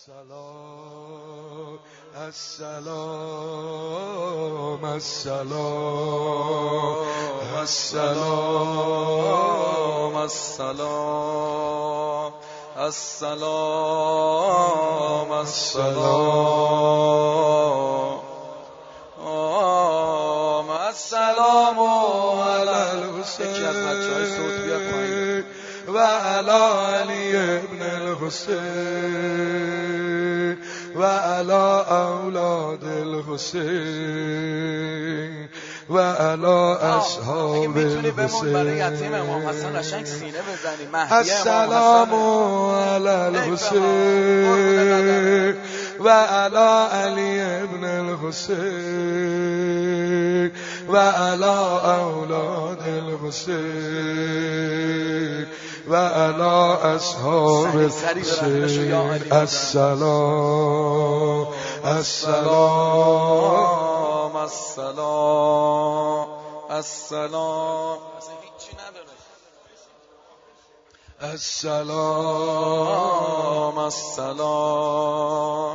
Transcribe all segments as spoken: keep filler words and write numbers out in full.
السلام السلام السلام السلام السلام السلام السلام السلام علی الحسین و علی علی ابن الحسین و علی اولاد الحسین و علی اصحاب الحسین. السلام علی الحسین و علی علی ابن الحسین و علی اولاد الحسین و علی اصحاب الحسین. السلام السلام السلام السلام السلام السلام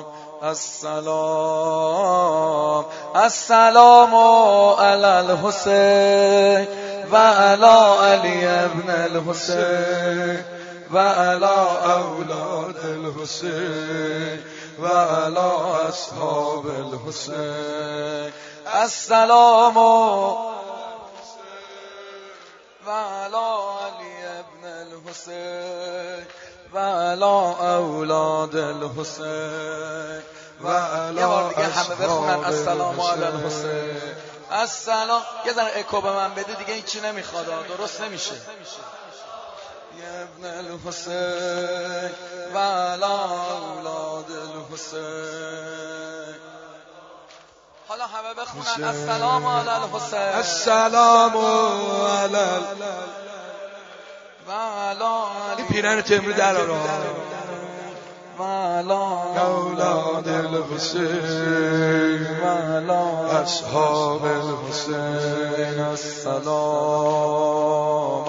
السلام السلام علی الحسین و علی علی ابن الحسین و علی اولاد الحسین و علی اصحاب الحسین. السلام و علی علی ابن الحسین و علی اولاد الحسین و علی اصحاب الحسین. السلام. یه ذره اکو به من بده دیگه، هیچی نمیخواد، درست نمیشه. ابن الحسین و علی اولاد الحسین. حالا همه بخونن السلام علی الحسین. السلام علی و علی پیرن تمری در آرا و علی اولاد الحسین و علی اصحاب الحسین. السلام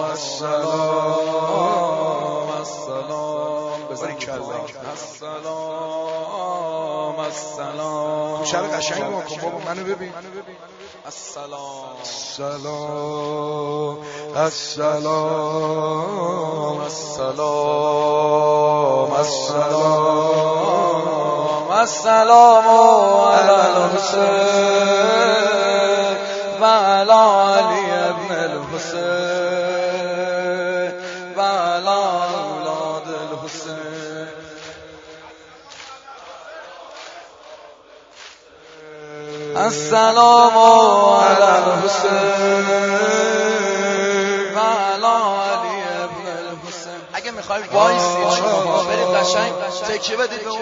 السلام السلام السلام السلام. شب قشنگ بکن بابا، منو ببین. السلام السلام السلام السلام السلام السلام علی الحسین و علی علی ابن الحسین و علی اولاد الحسین. السلام علی الحسین و علی علی ابن الحسین. اگه میخواید وایسید شما برید قشنگ تکیه بدید به اون.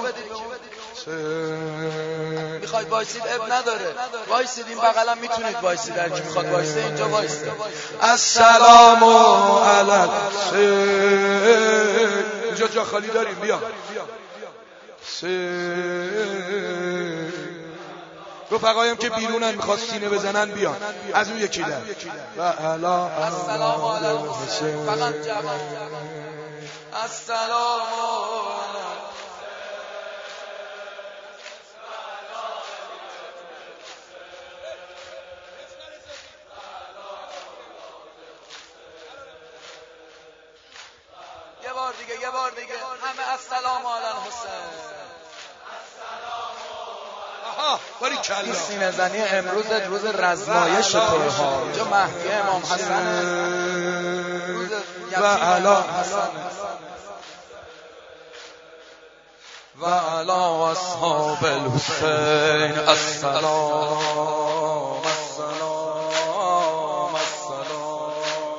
میخواید وایسید اب نداره، وایسید این بغلم میتونید وایسید، هر کی میخواد وایسه اینجا وایسه. السلام علی الحسین. اینجا جا خالی داریم، بیا. رفقایم که بیرونن میخواد سینه بزنن بیان از اون یکی در. و علی السلام علی الحسین. فقط جواب. السلام یه بار دیگه یه بار دیگه همه السلام علی الحسین. باری کلا سینه زنی امروز روز رزمایش توها. اینجا مهدی امام حسن و علی حسن و علی اصحاب الحسین. السلام السلام السلام.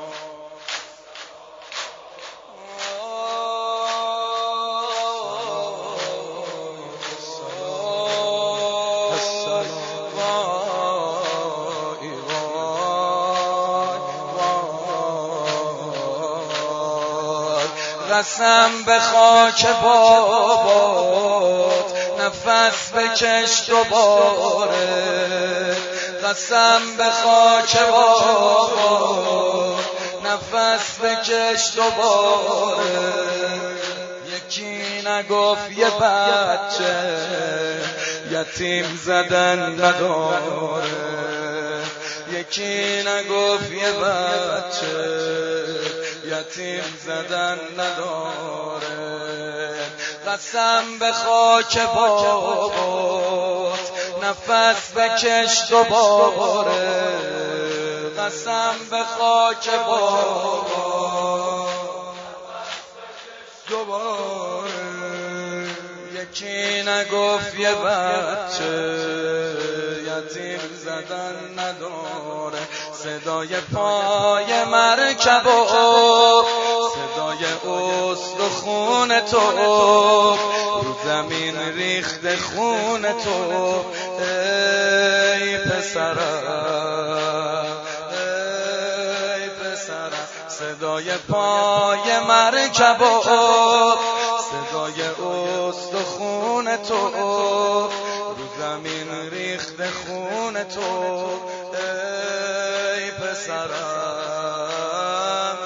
قسم به خاک بابات نفس بکش دوباره. قسم به خاک بابات نفس بکش دوباره. یکی نگفت یه بچه یتیم زدن نداره، یکی نگفت یه بچه یتیم زدن نداره. قسم به خاک بابات نفس بکش دوباره، قسم به خاک بابات دوباره. یکی نگفت یه بچه یتیم زدن نداره، صدای پای مرکب و صدای استخون تو رو زمین ریخت خون تو. ای پسرم ای پسرم، صدای پای مرکب و صدای استخون تو رو زمین ریخت خون تو. ای پسرم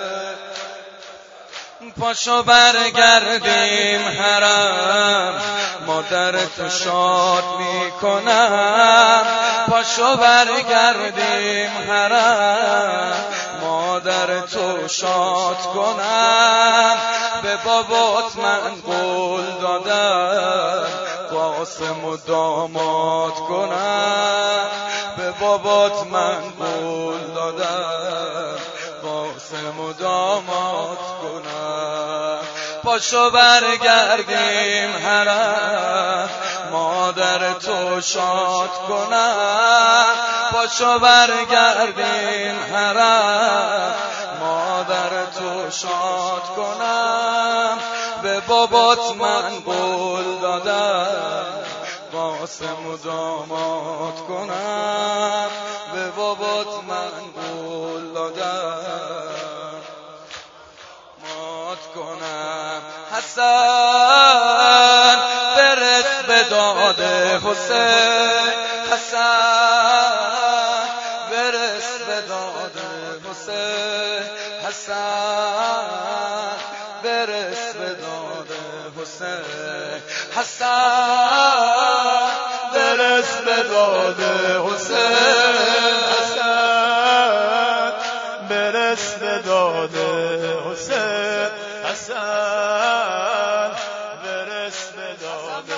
پاشو برگردیم حرم، مادر تو شاد میکنم. پاشو برگردیم حرم، مادر تو شاد کنم. به بابات من قول دادم قاسم و داماد کنم. به بابات من قول دادم قاسم و داماد کنم. پاشو برگردیم حرم، مادر تو شاد کنم. پاشو برگردیم حرم، مادر تو شاد کنم. به بابات من قول دادم قاسم و داماد کنم. به بابات من قول دادم ماد کنم. حسن برس به داد حسین، حسن برس به داد حسین، حسن برس به داد حسین، حسن برس به داد حسین، حسن برس به داد حسین، حسن برس به داد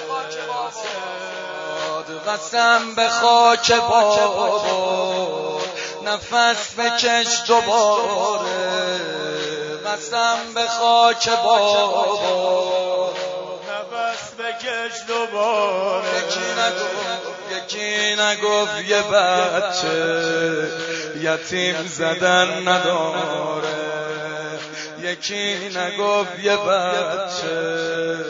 حسین. قسم به خاک بابا نفس بکش دوباره، قسم به خاک بابا نفس بکش دوباره. یکی نگفت یکی نگفت یه بچه یتیم زدن نداره، یکی نگفت یه بچه.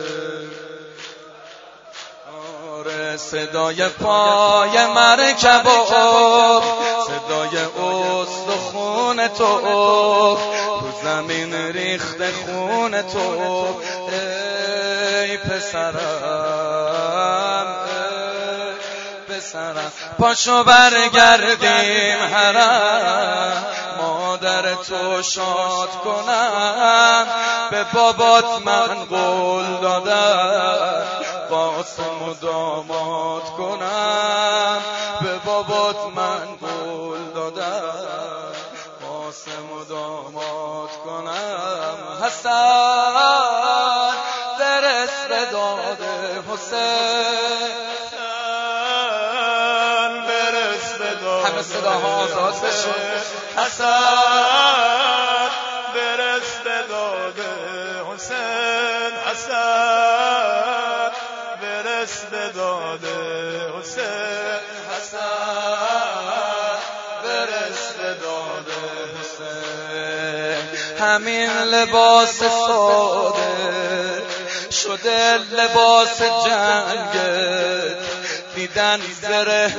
آره صدای پای مرکب و صدای استخون تو رو زمین ریخت خون تو. ای پسرم ای پسرم پاشو برگردیم حرم، مادر تو شاد کنم. به بابات من قول دادم قاسم و داماد کنم. به بابات من قول دادم قاسم و داماد کنم. حسن برس به داد حسین، حسن برس به داد همه صداها آزاد بشه. حسن برس به داد حسین، حسن برس به داد حسین، حسن برس به داد حسین. همین لباس ساده شده لباس جنگت، دیدن زره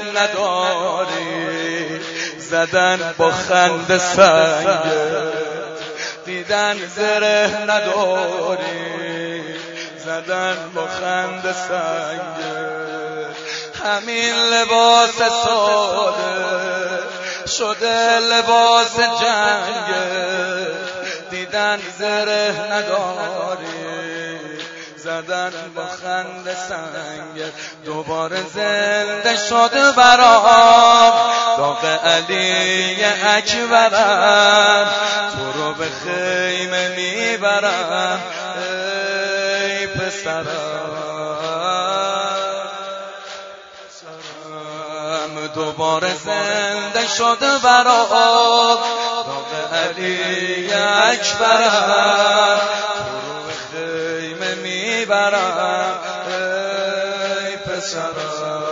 نداری زدن با خنده سنگت، دیدن زره نداری زدن با خنده سنگت. همین لباس ساده شده لباس جنگت، دیدن زره نداری زدن با خنده سنگ دوباره زنده شد برام داغ علی اکبرم تو رو به خیمه میبرم ای پسرم دوباره زنده شد برام داغ علی اکبرم تو رو به خیمه میبرم ای پسرم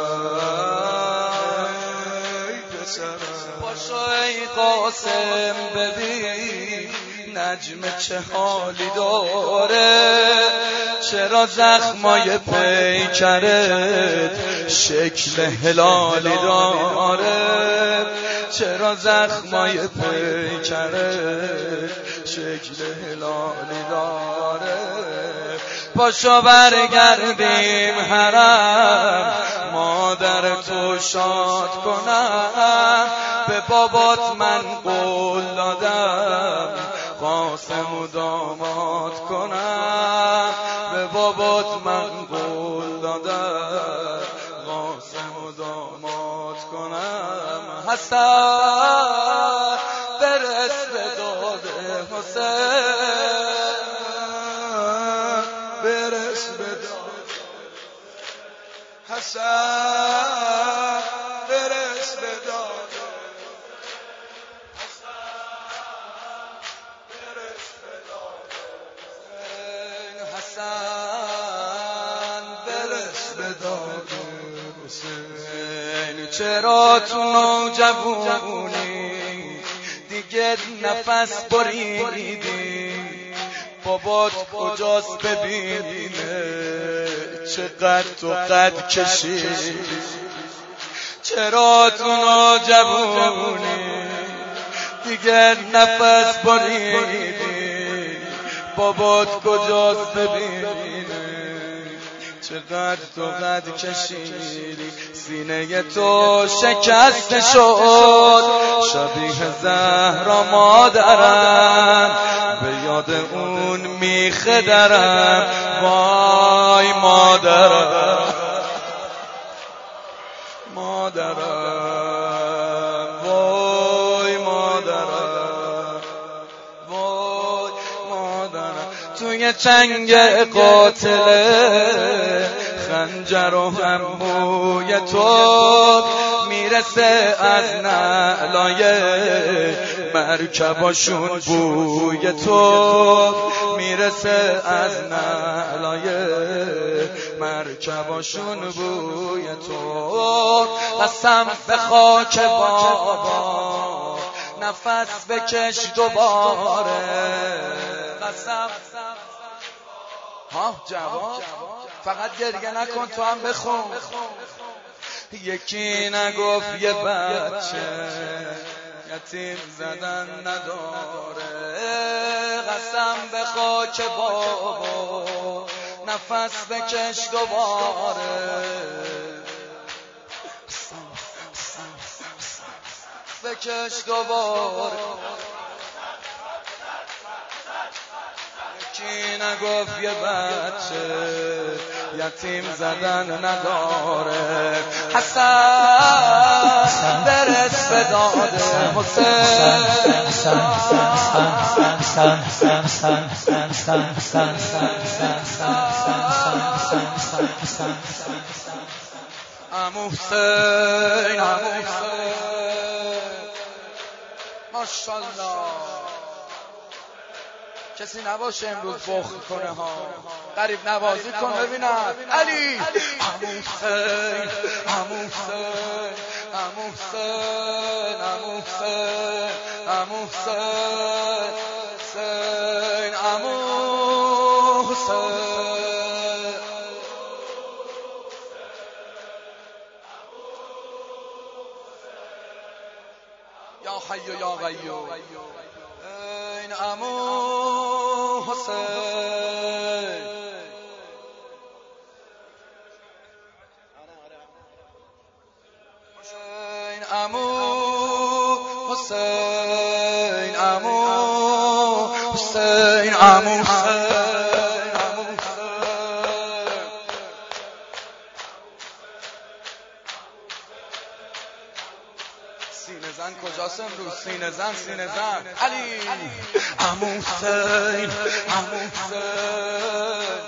پاشو ای قاسم ببین نجم چه حالی داره چرا زخمای پیکرت شکل هلالی داره چرا زخمای پیکرت شکل هلالی داره پاشو برگردیم حرم مادر تو شاد کنم به بابات من قول دادم قاسم و داماد کنم به بابات من قول دادم قاسم و داماد کنم حسن برس به داد حسین برس به داد حسن برس به داد حسن برس به داد حسین چرا تو نوجوانی دیگه نفس بریدی بابات کجاست ببینه چقدر تو قد کشیدی چرا تو نوجوانی دیگه نفس بریدی بابات کجاست ببینه چقدر تو قد کشیدی سینه تو شکسته شد شبیه زهرا مادرم به یاد اون میخدرم وای مادرم مادرم وای مادرم وای مادرم توی چنگ قاتله خنجر و هم موی تو میرسه از نعلای مرکباشون بوی تو میرسه از نعلای مرکباشون بوی تو قسم به خاک بابا نفس بکش دوباره قسم ها جواب فقط گریه نکن تو هم بخون یکی نگفت یه بچه یتیم زدن نداره قسم به خاک بابا نفس بکش دوباره بکش دوباره یکی نگفت یه بچه یتیم زدن نداره حسن برس به داد حسین عمو حسین عمو حسین ماشاءالله کسی نباشه امروز بخل کنه ها قریب نوازی کن ببینم علی عمو حسین عمو حسین عمو حسین عمو حسین عمو حسین حسین عمو حسین یا حی یا قیوم این عمو حسین حسین عمو حسین عمو حسین عمو حسین عمو حسین سینه زن کجاست امروز؟ سینه زن سینه زن علی عمو حسین عمو حسین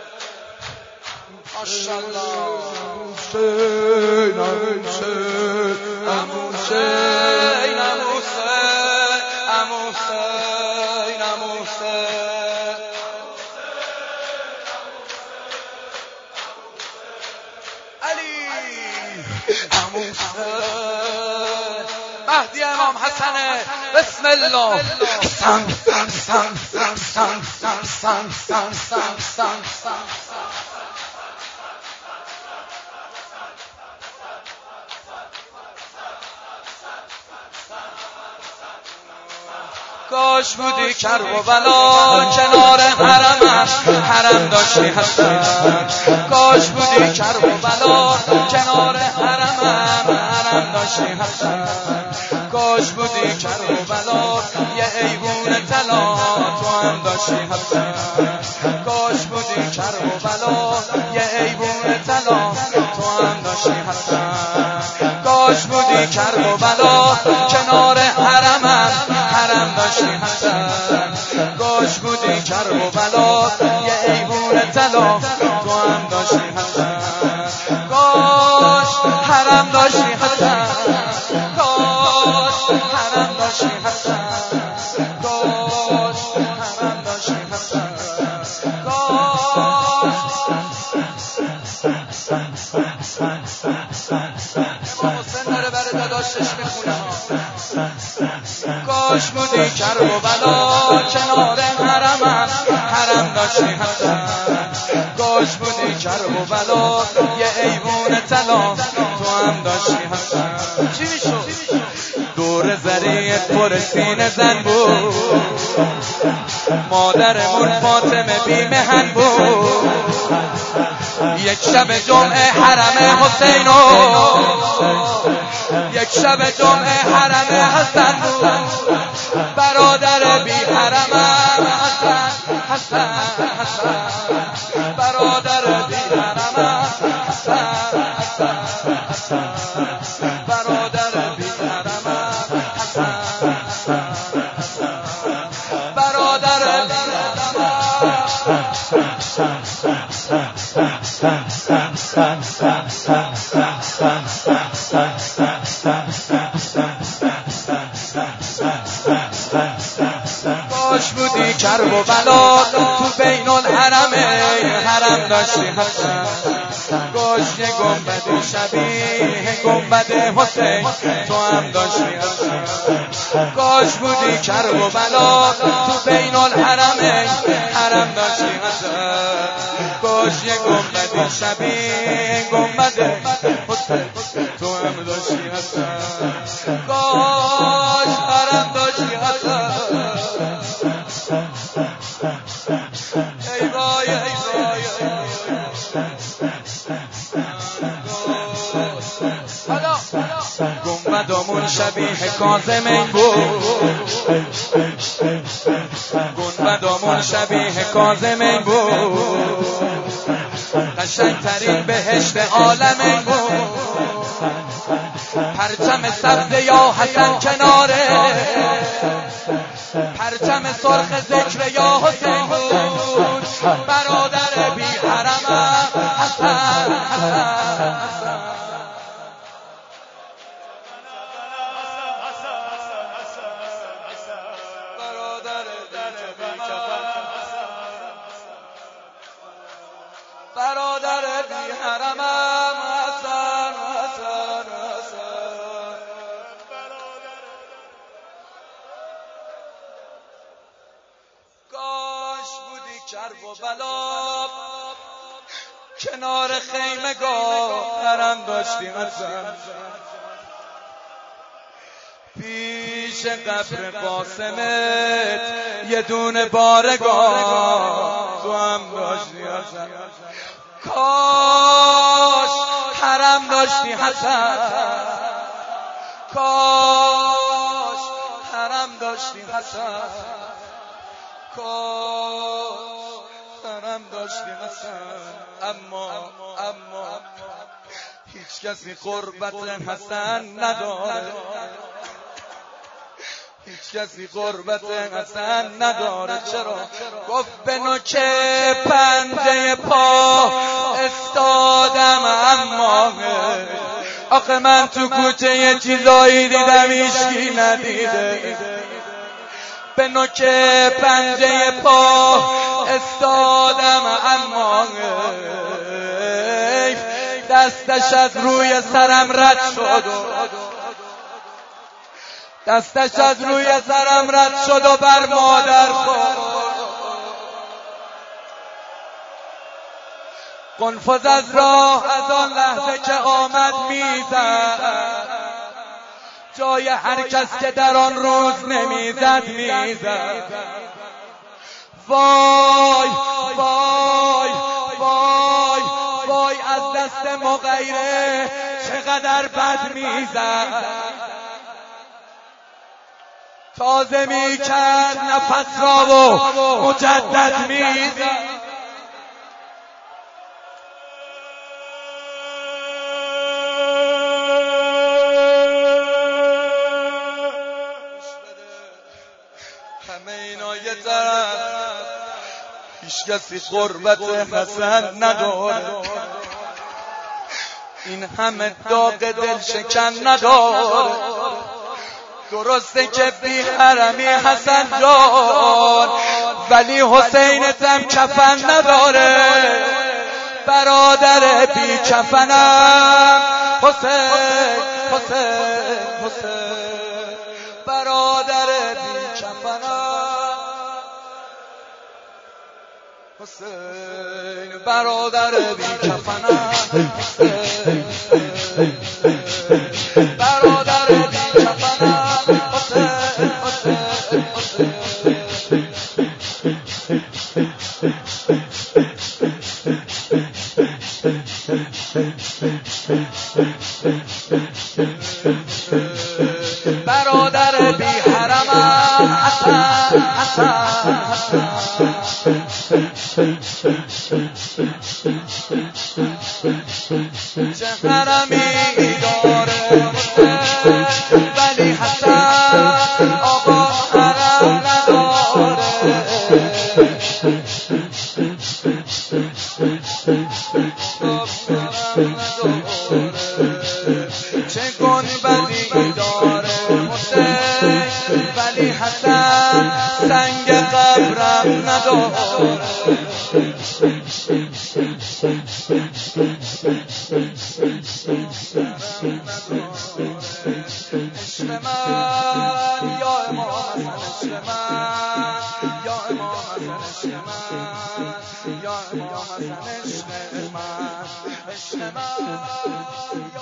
ماشاءالله حسین عمو حسین عمو حسین عمو حسین عمو حسین عمو حسین علی عمو حسین مهدی امام حسنه بسم الله سن سن سن سن سن سن سن سن سن سن سن کاش بودی کرب و بلا کنار حرمم حرم داشتی حسن کاش بودی کرب و بلا کنار حرمم حرم داشتی حسن کاش بودی کرب و بلا یه ایوون طلا تو هم داشتی حسن کاش بودی کرب و بلا یه ایوون طلا تو هم داشتی حسن کاش بودی کرب و بلا کنار حرمم حرم داشتی حسن کاش بودی کرب و بلا یه ایوون طلا تو هم داشتی حسن کاش حرم داشتی حسن کاش حرم داشتی حسن کاش حرم داشتی حسن کاش امام حسین داره برای داداشش میخونه کاش بودی کرب و بلا کنار حرمم حرم داشتی حسن کاش بودی کرب و بلا یه ایوون طلا تو هم داشتی حسن چی میشد؟ دور زریعت پر سینه زن بود مادرمون فاطمه بی مهن بود یک شب جمعه حرم حسینو یک شب جمعه حرم حسن بود برادر بی حرمم حسن حسن حسن برادر بی حرمم حسن حسن حسن برادر بی حرمم حسن حسن برادر بی کاش بودی کرب و بلا تو بین الحرمین حرم داشتی حسن کاش یه گنبد شبیه گنبد حسین تو هم داشتی حسن کاش بودی کرب و بلا تو بین الحرمین حرم داشتی حسن کاش یه گنبد شبیه گنبد حسین تو هم داشتی حسن کاش حرم داشتی حسن ای وای ای وای حالا گنبدامون شبیه کاظمین بود گنبدامون شبیه کاظمین بود قشنگترین بهشت عالمین بود پرچم سبز یا حسن کناره پرچم سرخ ذکر یا حسین بود برادر بی حرمم حسن حسن برادر برادر بی حرمم حسن حسن حسن کاش بودی کرب و بلا کنار خیمگاه حرم داشتی حسن پیش قبر قاسمت یه دونه بارگاه تو هم داشتی حسن کاش حرم داشتی حسن کاش حرم داشتی حسن کاش حرم داشتی حسن اما اما هیچ کسی قربت حسن نداره هیچ کسی قربت حسن نداره. چرا؟ گفت به نوک پنجه پا استادم اما آخه من تو کوچه یه چیزایی دیدم هیچکی ندیده. به نوک پنجه پا استادم اما دستش از روی سرم رد شد دستش از روی سرم رد شد و بر مادر خورد. قنفذ از راه از آن لحظه که آمد میزد جای هر کس که در آن روز نمیزد میزد. وای وای وای وای از دست مغیره چقدر بد میزد. تازه میکرد نفس را و مجدد میزد. همه اینا یه طرف هیچ کسی قربت حسن نداره. این همه داغ دل شکن نداره. درسته که بی حرمی حسن جان ولی حسینتم کفن نداره. برادر بی کفنم حسین حسین حسین برادر بی کفنم حسین برادر بی کفنم حسین برادر بی کفنم حسین حسین برادر بی حرمم حسن حسن چه حرمی داره ولی حسن آقا حرم نداره. چه گنبدی داره حسین ولی حسن سنگ قبرم نداره. عشق من یا امام حسن عشق من یا امام حسن عشق من یا امام حسن عشق من عشق من